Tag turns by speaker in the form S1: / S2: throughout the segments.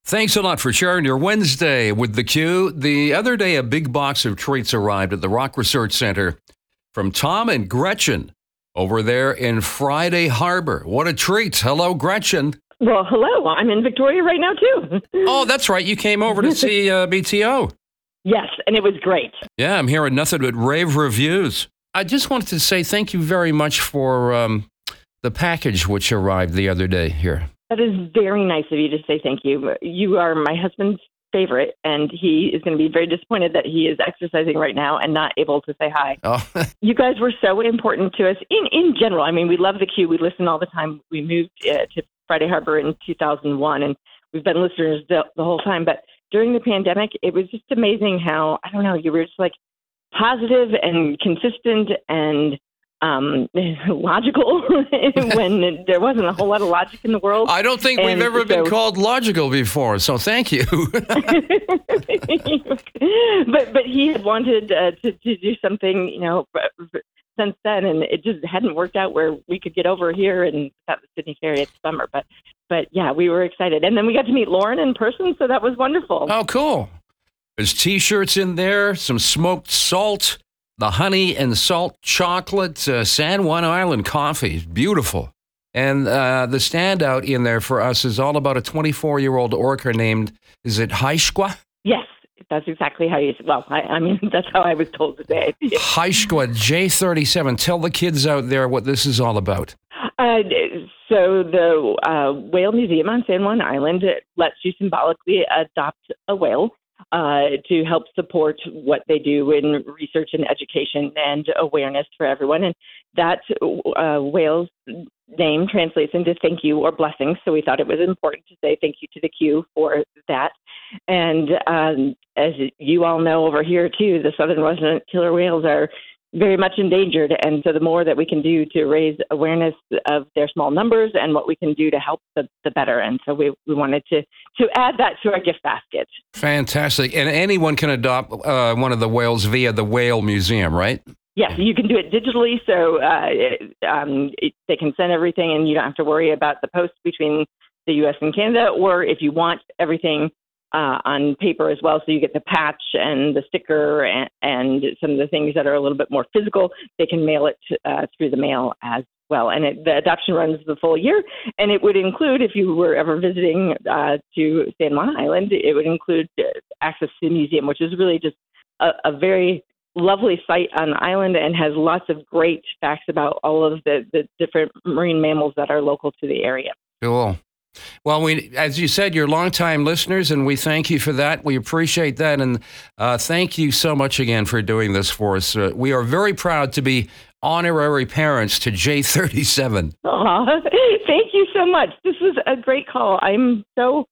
S1: Thanks a lot for sharing your Wednesday with the Q. The other day, a big box of treats arrived at the Rock Research Center from Tom and Gretchen over there in Friday Harbor. What a treat. Hello, Gretchen.
S2: Well, hello. I'm in Victoria right now, too.
S1: Oh, that's right. You came over to see BTO.
S2: Yes, and it was great.
S1: Yeah, I'm hearing nothing but rave reviews. I just wanted to say thank you very much for the package which arrived the other day here.
S2: That is very nice of you to say thank you. You are my husband's favorite, and he is going to be very disappointed that he is exercising right now and not able to say hi.
S1: Oh.
S2: You guys were so important to us in general. I mean, we love the Q. We listen all the time. We moved to Friday Harbor in 2001, and we've been listeners the whole time. But during the pandemic, it was just amazing how, I don't know, you were just like positive and consistent and logical when there wasn't a whole lot of logic in the world.
S1: I don't think we've ever been called logical before, so thank you.
S2: But he had wanted to do something, since then, and it just hadn't worked out where we could get over here and at the Sydney Ferry this summer. But yeah, we were excited, and then we got to meet Lauren in person, so that was wonderful.
S1: Oh, cool! There's T-shirts in there, some smoked salt. The honey and salt chocolate, San Juan Island coffee, beautiful. And the standout in there for us is all about a 24-year-old orca named, is it Haishqua?
S2: Yes, that's exactly how you, well, I mean, that's how I was told today.
S1: Haishqua J37. Tell the kids out there what this is all about.
S2: So the Whale Museum on San Juan Island lets you symbolically adopt a whale to help support what they do in research and education and awareness for everyone. And that whale's name translates into thank you or blessings. So we thought it was important to say thank you to the Q for that. And as you all know over here, too, the southern resident killer whales are very much endangered. And so the more that we can do to raise awareness of their small numbers and what we can do to help, the better. And so we wanted to add that to our gift basket.
S1: Fantastic. And anyone can adopt one of the whales via the Whale Museum, right?
S2: Yes, you can do it digitally. So they can send everything and you don't have to worry about the post between the U.S. and Canada. Or if you want everything on paper as well, so you get the patch and the sticker and some of the things that are a little bit more physical, they can mail it through the mail as well. And the adoption runs the full year, and it would include, if you were ever visiting to San Juan Island, it would include access to the museum, which is really just a very lovely site on the island and has lots of great facts about all of the different marine mammals that are local to the area.
S1: Cool. Well, as you said, you're longtime listeners, and we thank you for that. We appreciate that, and thank you so much again for doing this for us. We are very proud to be honorary parents to J37.
S2: Aw, thank you so much. This was a great call. I'm so,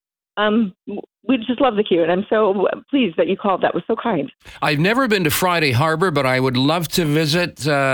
S2: we just love the Q, and I'm so pleased that you called. That was so kind.
S1: I've never been to Friday Harbor, but I would love to visit.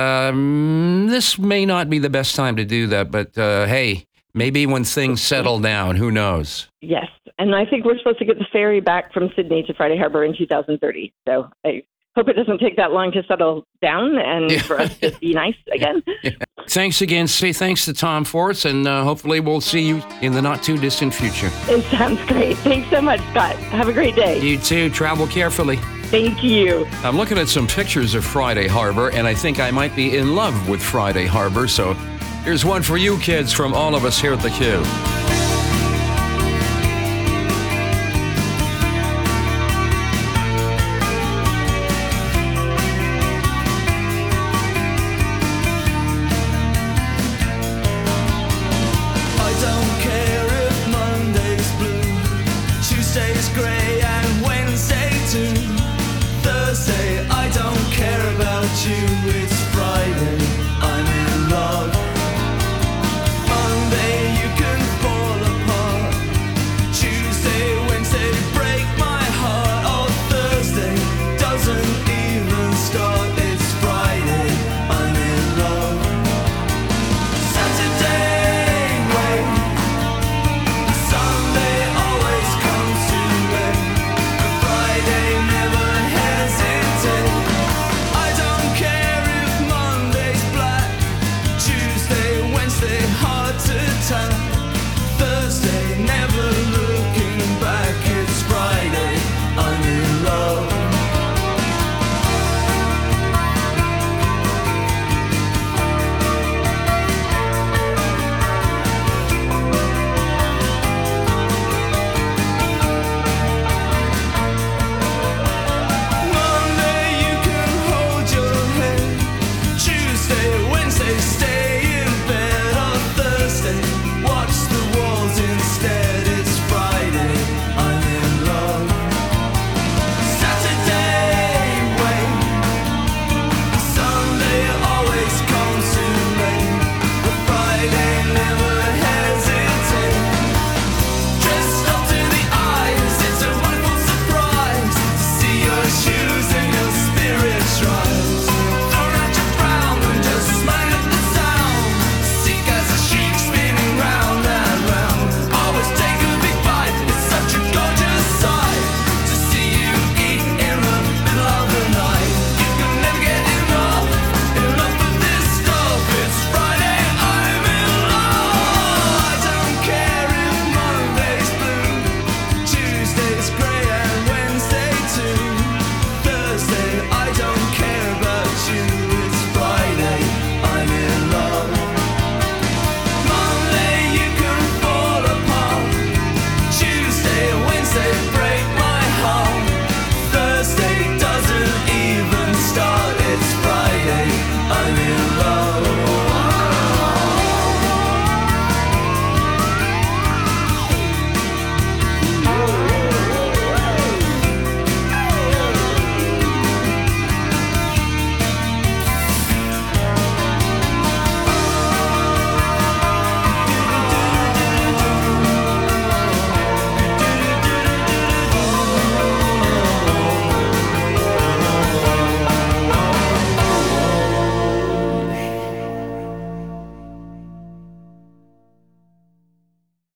S1: This may not be the best time to do that, but hey, maybe when things settle down, who knows? Yes,
S2: and I think we're supposed to get the ferry back from Sydney to Friday Harbor in 2030. So I hope it doesn't take that long to settle down and for us to be nice again.
S1: Yeah. Thanks again. Say thanks to Tom Force, and hopefully we'll see you in the not-too-distant future.
S2: It sounds great. Thanks so much, Scott. Have a great day.
S1: You too. Travel carefully.
S2: Thank you.
S1: I'm looking at some pictures of Friday Harbor, and I think I might be in love with Friday Harbor, so here's one for you kids from all of us here at the Q.